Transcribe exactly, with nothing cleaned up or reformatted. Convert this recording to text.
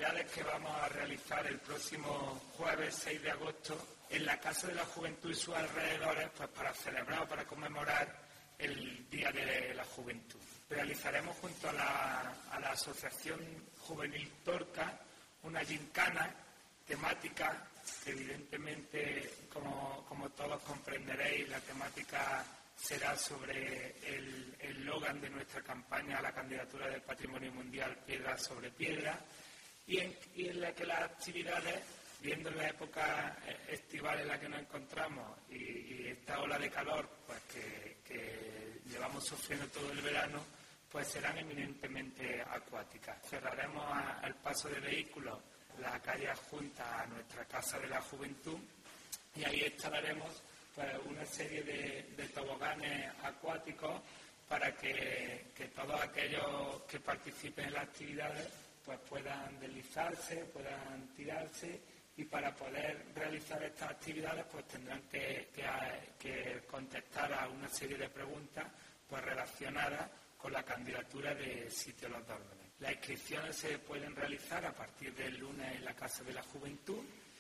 actividades que vamos a realizar el próximo jueves seis de agosto en la Casa de la Juventud y sus alrededores, pues para celebrar o para conmemorar el Día de la Juventud. Realizaremos junto a la, a la Asociación Juvenil Torca una gincana temática que evidentemente, como, como todos comprenderéis, la temática será sobre el eslogan de nuestra campaña a la candidatura del Patrimonio Mundial Piedra sobre Piedra, y en, y en la que las actividades, viendo la época estival en la que nos encontramos y, y esta ola de calor pues que, que llevamos sufriendo todo el verano, pues serán eminentemente acuáticas. Cerraremos a, al paso de vehículos la calle adjunta a nuestra Casa de la Juventud y ahí instalaremos pues, una serie de, de toboganes acuáticos para que, que todos aquellos que participen en las actividades pues puedan deslizarse, puedan tirarse, y para poder realizar estas actividades pues tendrán que, que, que contestar a una serie de preguntas pues relacionadas con la candidatura de Sitio Los Dólmenes. Las inscripciones se pueden realizar a partir del lunes en la Casa de la Juventud